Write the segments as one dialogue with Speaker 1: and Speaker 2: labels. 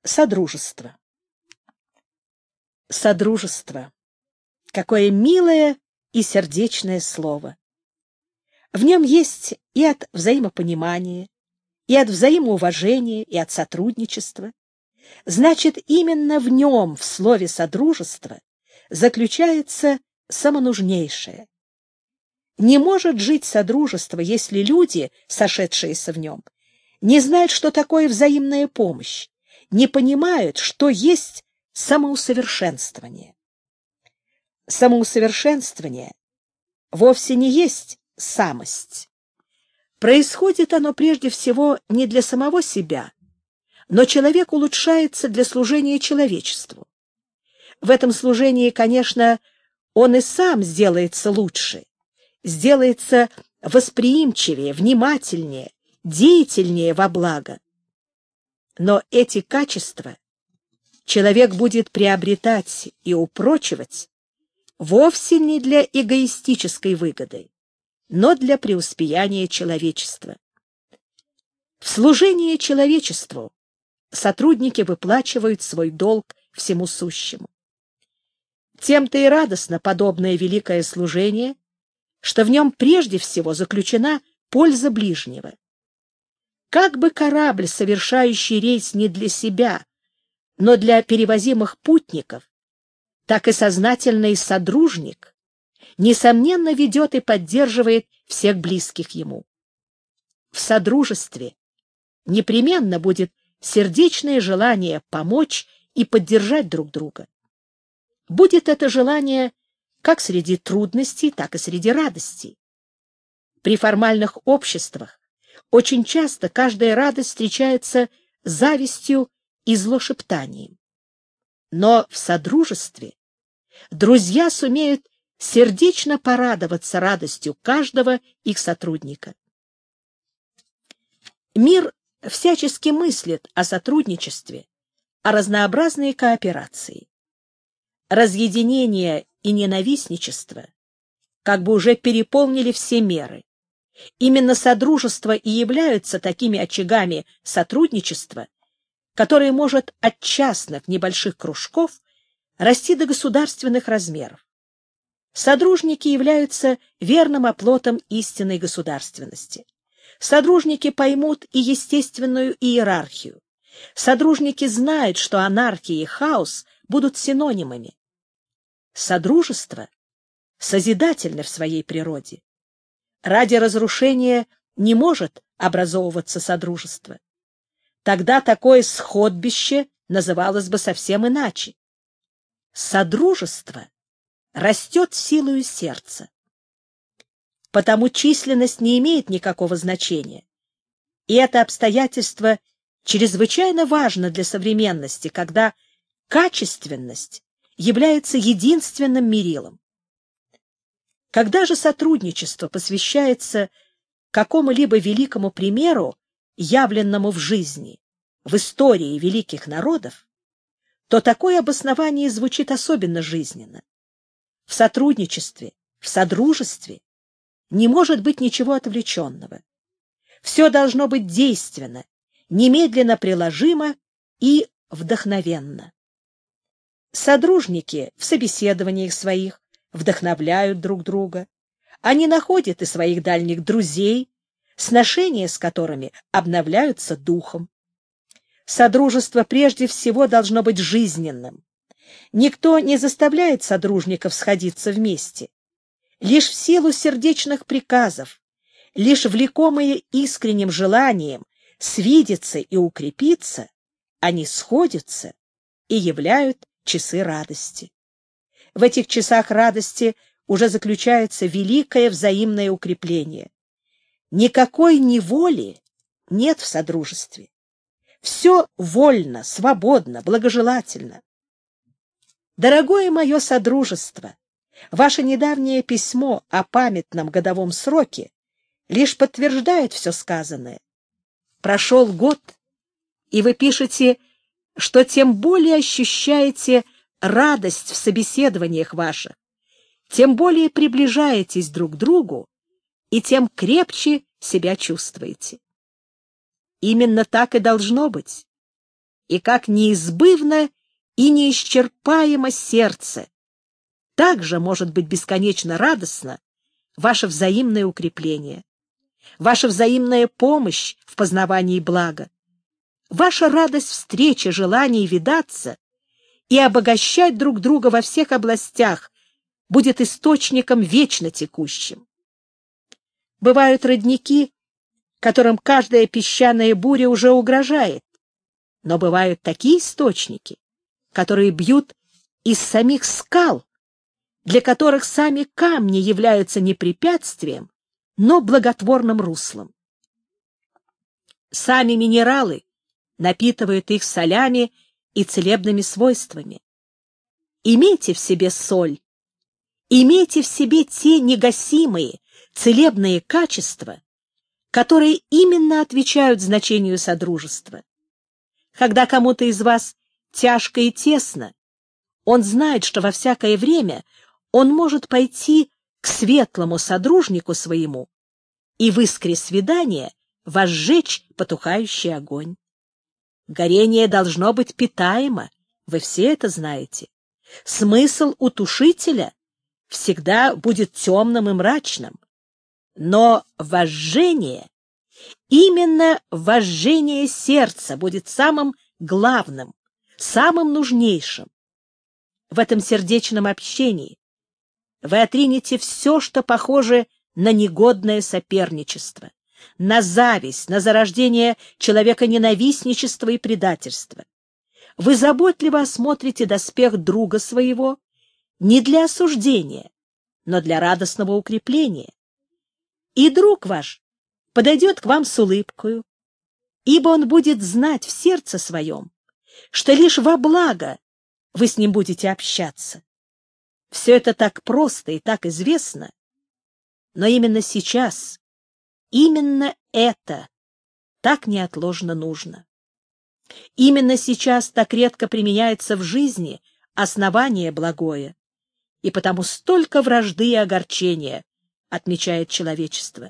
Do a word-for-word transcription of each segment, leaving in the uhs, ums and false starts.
Speaker 1: Содружество. Содружество. Какое милое и сердечное слово. В нем есть и от взаимопонимания, и от взаимоуважения, и от сотрудничества. Значит, именно в нем, в слове «содружество», заключается самонужнейшее. Не может жить содружество, если люди, сошедшиеся в нем, не знают, что такое взаимная помощь, не понимают, что есть самоусовершенствование. Самоусовершенствование вовсе не есть самость. Происходит оно прежде всего не для самого себя, но человек улучшается для служения человечеству. В этом служении, конечно, он и сам сделается лучше, сделается восприимчивее, внимательнее, деятельнее во благо. Но эти качества человек будет приобретать и упрочивать вовсе не для эгоистической выгоды, но для преуспеяния человечества. В служении человечеству сотрудники выплачивают свой долг всему сущему. Тем-то и радостно подобное великое служение, что в нем прежде всего заключена польза ближнего. Как бы корабль, совершающий рейс не для себя, но для перевозимых путников, так и сознательный содружник, несомненно, ведет и поддерживает всех близких ему. В содружестве непременно будет сердечное желание помочь и поддержать друг друга. Будет это желание как среди трудностей, так и среди радостей. При формальных обществах очень часто каждая радость встречается завистью и злошептанием. Но в содружестве друзья сумеют сердечно порадоваться радостью каждого их сотрудника. Мир всячески мыслит о сотрудничестве, о разнообразной кооперации. Разъединение и ненавистничество как бы уже переполнили все меры. Именно содружество и являются такими очагами сотрудничества, которое может от частных небольших кружков расти до государственных размеров. Содружники являются верным оплотом истинной государственности. Содружники поймут и естественную иерархию. Содружники знают, что анархия и хаос будут синонимами. Содружество созидательно в своей природе. Ради разрушения не может образовываться содружество. Тогда такое сходбище называлось бы совсем иначе. Содружество растет силою сердца. Потому численность не имеет никакого значения. И это обстоятельство чрезвычайно важно для современности, когда качественность является единственным мерилом. Когда же сотрудничество посвящается какому-либо великому примеру, явленному в жизни, в истории великих народов, то такое обоснование звучит особенно жизненно. В сотрудничестве, в содружестве не может быть ничего отвлеченного. Все должно быть действенно, немедленно приложимо и вдохновенно. Содружники в собеседованиях своих вдохновляют друг друга. Они находят и своих дальних друзей, сношения с которыми обновляются духом. Содружество прежде всего должно быть жизненным. Никто не заставляет содружников сходиться вместе. Лишь в силу сердечных приказов, лишь влекомые искренним желанием свидеться и укрепиться, они сходятся и являют часы радости. В этих часах радости уже заключается великое взаимное укрепление. Никакой неволи нет в содружестве. Все вольно, свободно, благожелательно. Дорогое мое содружество, ваше недавнее письмо о памятном годовом сроке лишь подтверждает все сказанное. Прошел год, и вы пишете, что тем более ощущаете радость в собеседованиях ваших, тем более приближаетесь друг к другу и тем крепче себя чувствуете. Именно так и должно быть. и как неизбывно и неисчерпаемо сердце, так же может быть бесконечно радостно ваше взаимное укрепление, ваша взаимная помощь в познавании блага, ваша радость встречи, желание видаться и обогащать друг друга во всех областях будет источником вечно текущим. Бывают родники, которым каждая песчаная буря уже угрожает, но бывают такие источники, которые бьют из самих скал, для которых сами камни являются не препятствием, но благотворным руслом. Сами минералы напитывают их солями и целебными свойствами. Имейте в себе соль, имейте в себе те негасимые целебные качества, которые именно отвечают значению содружества. Когда кому-то из вас тяжко и тесно, он знает, что во всякое время он может пойти к светлому содружнику своему и в искре свидания возжечь потухающий огонь. Горение должно быть питаемо, вы все это знаете. Смысл у тушителя всегда будет темным и мрачным. Но возжжение, именно возжжение сердца будет самым главным, самым нужнейшим. В этом сердечном общении вы отринете все, что похоже на негодное соперничество, на зависть, на зарождение человеконенавистничества и предательства. Вы заботливо осмотрите доспех друга своего не для осуждения, но для радостного укрепления. И друг ваш подойдет к вам с улыбкою, ибо он будет знать в сердце своем, что лишь во благо вы с ним будете общаться. Все это так просто и так известно, но именно сейчас, именно это так неотложно нужно. Именно сейчас так редко применяется в жизни основание благое, и потому столько вражды и огорчения отмечает человечество.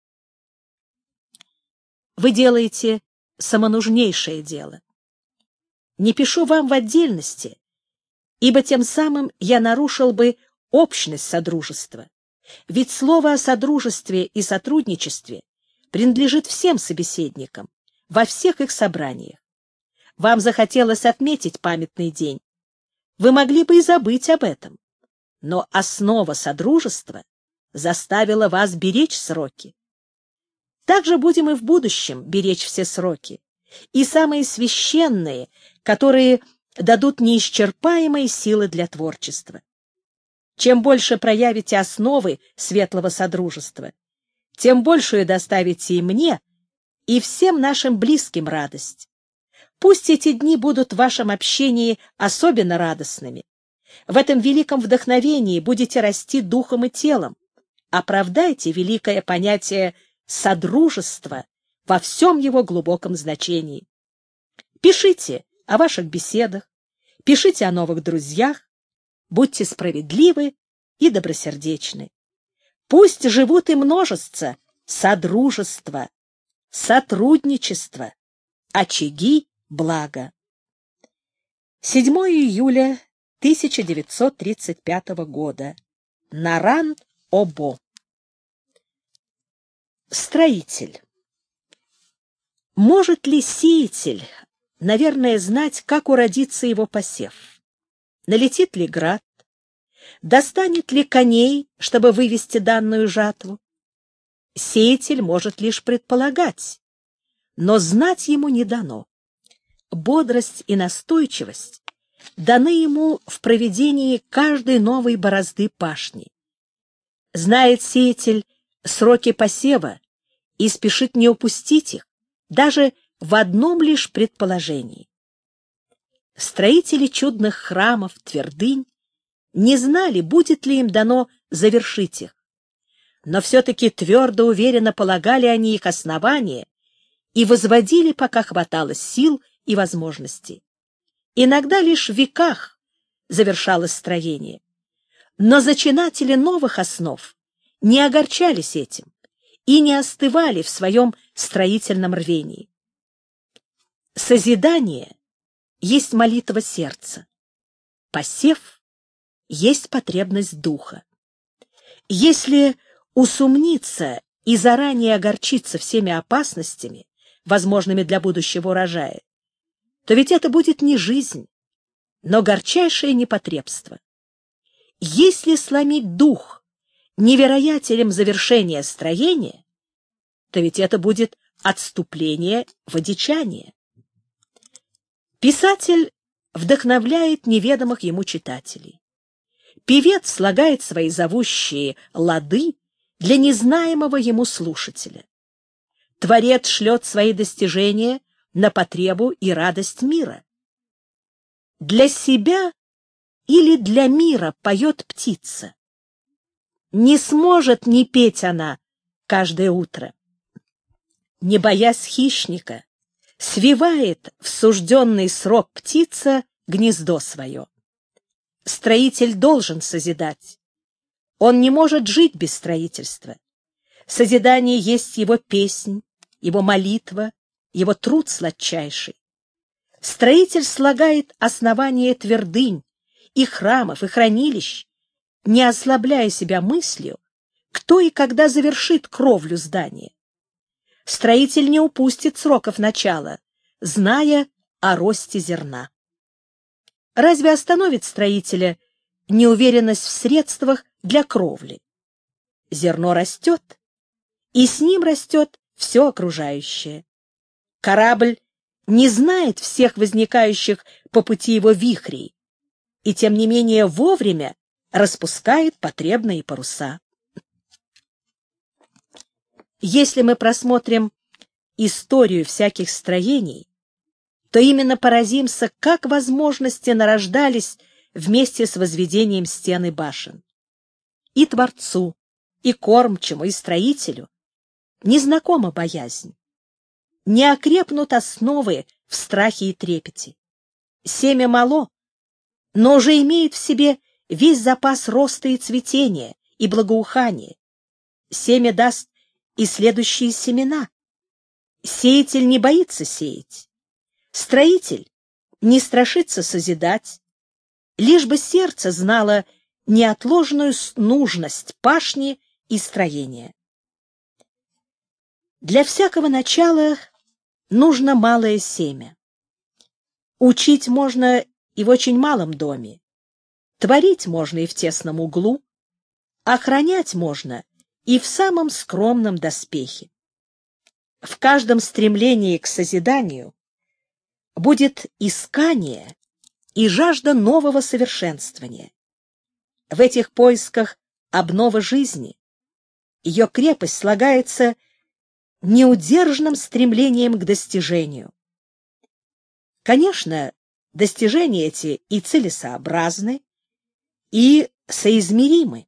Speaker 1: Вы делаете самонужнейшее дело. Не пишу вам в отдельности, ибо тем самым я нарушил бы общность содружества. Ведь слово о содружестве и сотрудничестве принадлежит всем собеседникам, во всех их собраниях. Вам захотелось отметить памятный день. Вы могли бы и забыть об этом. Но основа содружества заставила вас беречь сроки. Так же будем и в будущем беречь все сроки, и самые священные, которые дадут неисчерпаемые силы для творчества. Чем больше проявите основы светлого содружества, тем большую доставите и мне, и всем нашим близким радость. Пусть эти дни будут в вашем общении особенно радостными. В этом великом вдохновении будете расти духом и телом. Оправдайте великое понятие содружества во всем его глубоком значении. Пишите о ваших беседах, пишите о новых друзьях, будьте справедливы и добросердечны. Пусть живут и множатся содружества, сотрудничество, очаги блага. седьмого июля тысяча девятьсот тридцать пятого года. Наран-Обо. Строитель. Может ли сеятель, наверное, знать, как уродится его посев? Налетит ли град? Достанет ли коней, чтобы вывести данную жатву? Сеятель может лишь предполагать, но знать ему не дано. Бодрость и настойчивость даны ему в проведении каждой новой борозды пашни. Знает сеятель сроки посева и спешит не упустить их, даже в одном лишь предположении. Строители чудных храмов, твердынь не знали, будет ли им дано завершить их, но все-таки твердо уверенно полагали они их основания и возводили, пока хватало сил и возможностей. Иногда лишь в веках завершалось строение, но зачинатели новых основ не огорчались этим и не остывали в своем строительном рвении. Созидание есть молитва сердца. Посев есть потребность духа. Если усомниться и заранее огорчиться всеми опасностями, возможными для будущего урожая, то ведь это будет не жизнь, но горчайшее непотребство. Если сломить дух невероятелем завершения строения, то ведь это будет отступление в одичание. Писатель вдохновляет неведомых ему читателей. Певец слагает свои зовущие лады для незнаемого ему слушателя. Творец шлет свои достижения на потребу и радость мира. Для себя или для мира поет птица. Не сможет не петь она каждое утро. Не боясь хищника, свивает в сужденный срок птица гнездо свое. Строитель должен созидать. Он не может жить без строительства. Созидание есть его песнь, его молитва, его труд сладчайший. Строитель слагает основания твердынь, и храмов, и хранилищ, не ослабляя себя мыслью, кто и когда завершит кровлю здания. Строитель не упустит сроков начала, зная о росте зерна. Разве остановит строителя неуверенность в средствах для кровли? Зерно растет, и с ним растет все окружающее. Корабль не знает всех возникающих по пути его вихрей, и тем не менее вовремя распускает потребные паруса. Если мы просмотрим историю всяких строений, то именно поразимся, как возможности нарождались вместе с возведением стен и башен. И творцу, и кормчему, и строителю незнакома боязнь. Не окрепнут основы в страхе и трепете. Семя мало, но уже имеет в себе весь запас роста и цветения, и благоухания. Семя даст и следующие семена. Сеятель не боится сеять. Строитель не страшится созидать, лишь бы сердце знало неотложную нужность пашни и строения. Для всякого начала нужно малое семя. Учить можно и в очень малом доме, творить можно и в тесном углу, охранять можно и в самом скромном доспехе. В каждом стремлении к созиданию будет искание и жажда нового совершенствования. В этих поисках обнова жизни ее крепость слагается неудержным стремлением к достижению. Конечно, достижения эти и целесообразны, и соизмеримы.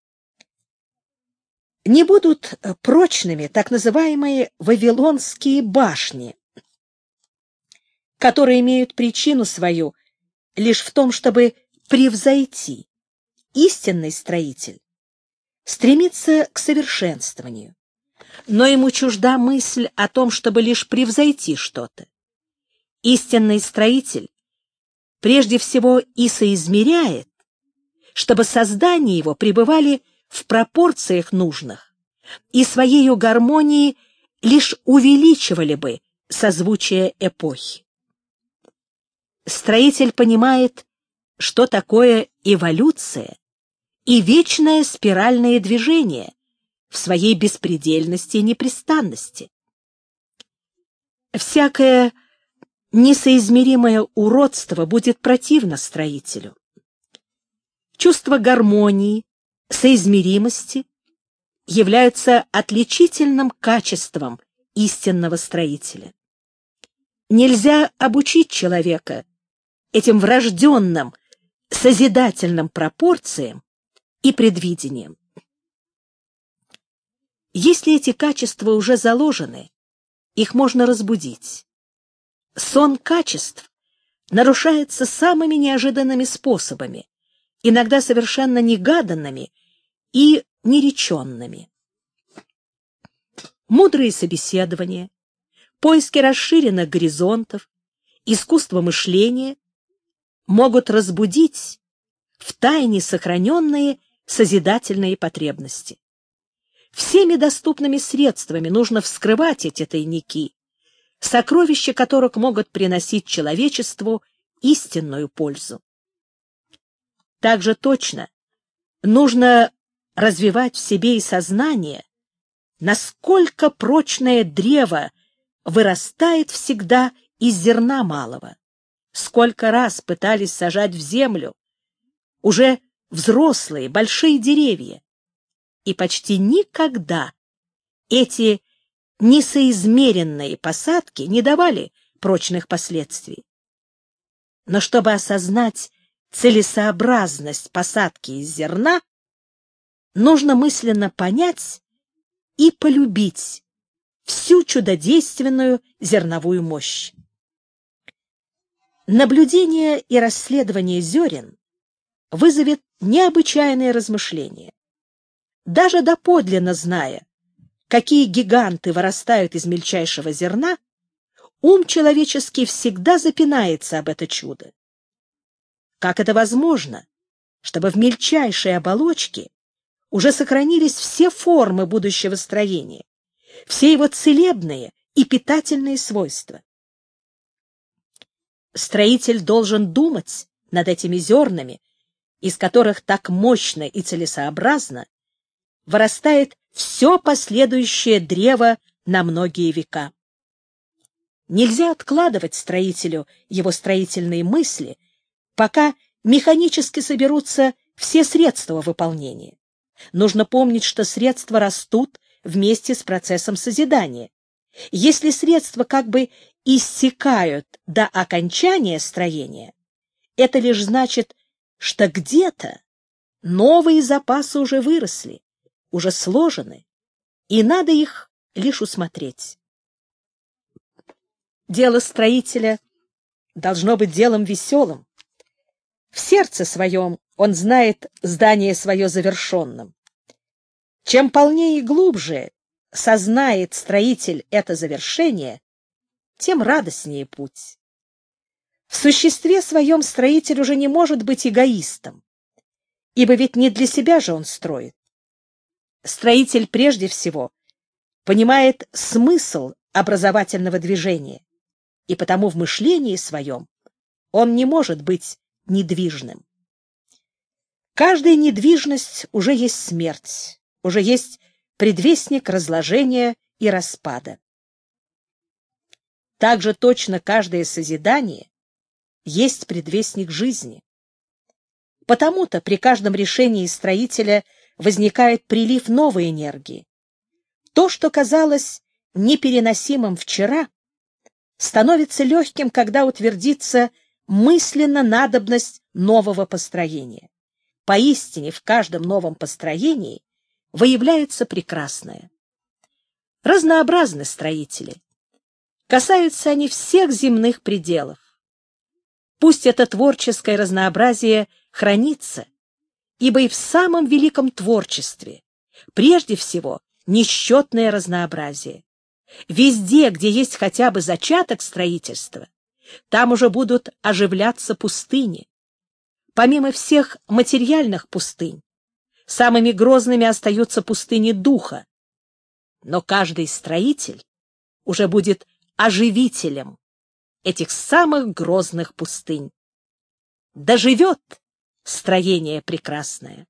Speaker 1: Не будут прочными так называемые вавилонские башни, которые имеют причину свою лишь в том, чтобы превзойти. Истинный строитель стремится к совершенствованию, но ему чужда мысль о том, чтобы лишь превзойти что-то. Истинный строитель прежде всего и соизмеряет, чтобы создания его пребывали в пропорциях нужных и своею гармонией лишь увеличивали бы созвучие эпохи. Строитель понимает, что такое эволюция и вечное спиральное движение в своей беспредельности и непрестанности. Всякое несоизмеримое уродство будет противно строителю. Чувство гармонии, соизмеримости являются отличительным качеством истинного строителя. Нельзя обучить человека этим врожденным созидательным пропорциям и предвидениям. Если эти качества уже заложены, их можно разбудить. Сон качеств нарушается самыми неожиданными способами, иногда совершенно негаданными и нереченными. Мудрые собеседования, поиски расширенных горизонтов искусство мышления могут разбудить втайне сохраненные созидательные потребности. Всеми доступными средствами нужно вскрывать эти тайники, сокровища которых могут приносить человечеству истинную пользу. Также точно нужно развивать в себе и сознание, насколько прочное древо вырастает всегда из зерна малого. Сколько раз пытались сажать в землю уже взрослые большие деревья, и почти никогда эти несоизмеренные посадки не давали прочных последствий. Но чтобы осознать целесообразность посадки из зерна, нужно мысленно понять и полюбить всю чудодейственную зерновую мощь. Наблюдение и расследование зерен вызовет необычайные размышления. Даже доподлинно зная, какие гиганты вырастают из мельчайшего зерна, ум человеческий всегда запинается об это чудо. Как это возможно, чтобы в мельчайшей оболочке уже сохранились все формы будущего строения, все его целебные и питательные свойства? Строитель должен думать над этими зернами, из которых так мощно и целесообразно вырастает все последующее древо на многие века. Нельзя откладывать строителю его строительные мысли, пока механически соберутся все средства выполнения. Нужно помнить, что средства растут вместе с процессом созидания. Если средства как бы иссякают до окончания строения, это лишь значит, что где-то новые запасы уже выросли, уже сложены, и надо их лишь усмотреть. Дело строителя должно быть делом веселым. В сердце своем он знает здание свое завершенным. Чем полнее и глубже сознает строитель это завершение, тем радостнее путь. В существе своем строитель уже не может быть эгоистом, ибо ведь не для себя же он строит. Строитель прежде всего понимает смысл образовательного движения, и потому в мышлении своем он не может быть недвижным. Каждая недвижность уже есть смерть, уже есть предвестник разложения и распада. Также точно каждое созидание есть предвестник жизни. Потому-то при каждом решении строителя возникает прилив новой энергии. То, что казалось непереносимым вчера, становится легким, когда утвердится мысленно надобность нового построения. Поистине в каждом новом построении выявляется прекрасное. Разнообразны строители. Касаются они всех земных пределов. Пусть это творческое разнообразие хранится, ибо и в самом великом творчестве прежде всего несчетное разнообразие. Везде, где есть хотя бы зачаток строительства, там уже будут оживляться пустыни. Помимо всех материальных пустынь, самыми грозными остаются пустыни духа. Но каждый строитель уже будет оживителем этих самых грозных пустынь. Доживет строение прекрасное.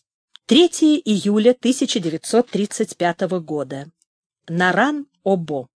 Speaker 1: третьего июля тысяча девятьсот тридцать пятого года. Наран-Обо.